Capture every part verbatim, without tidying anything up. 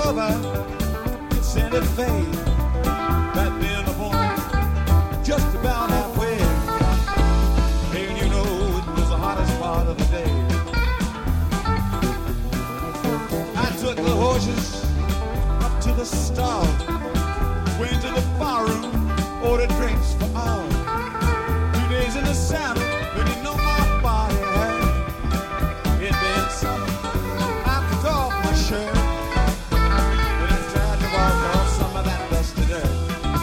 over in Santa Fe. Right there in the morning, just about halfway. And you know it was the hottest part of the day. I took the horses up to the stall, went to the bar room, ordered drinks for all. Two days in the saddle, but you know my body had it been summer. I took off my shirt, but I tried to walk off some of that dusty dirt.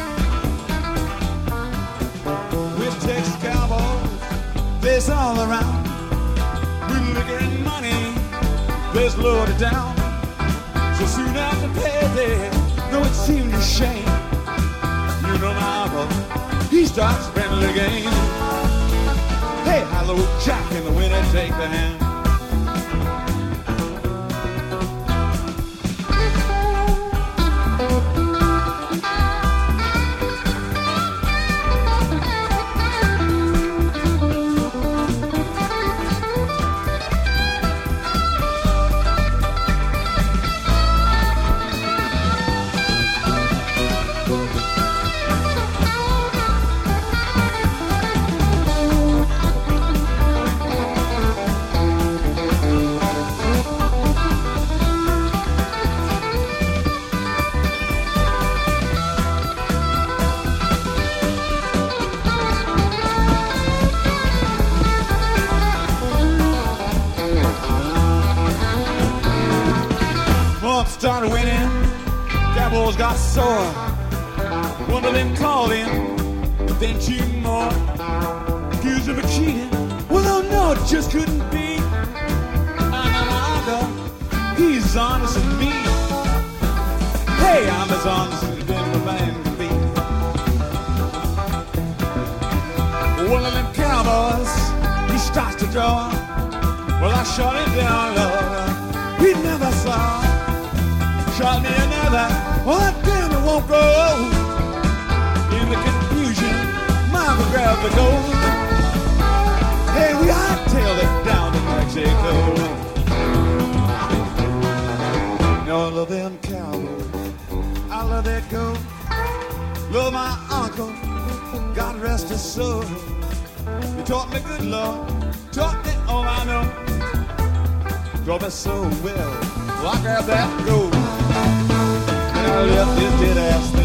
With Texas cowboys, there's all around. With liquor and money, there's loaded down. So soon after payday, no, it seemed a shame. You know my brother, he starts spending the game. Hey, hello, Jack, and the winner take the hand. Started winning, cowboys got sore. One of them called him, then two more. Accused him of cheating. Well, no, no, it just couldn't be. I'm a he's honest as me. Hey, I'm as honest as a man can be. One of them cowboys, he starts to draw. Well, I shot him down, Lord. He never saw. Shot me another, well that damn it won't go. In the confusion, Mama grabbed the gold. Hey, we hightailed it down to Mexico. All of them cowboys, I love that gold. Love my uncle, God rest his soul. He taught me good love, taught me all I know. Taught me so well, well I grabbed that gold. I left this dead ass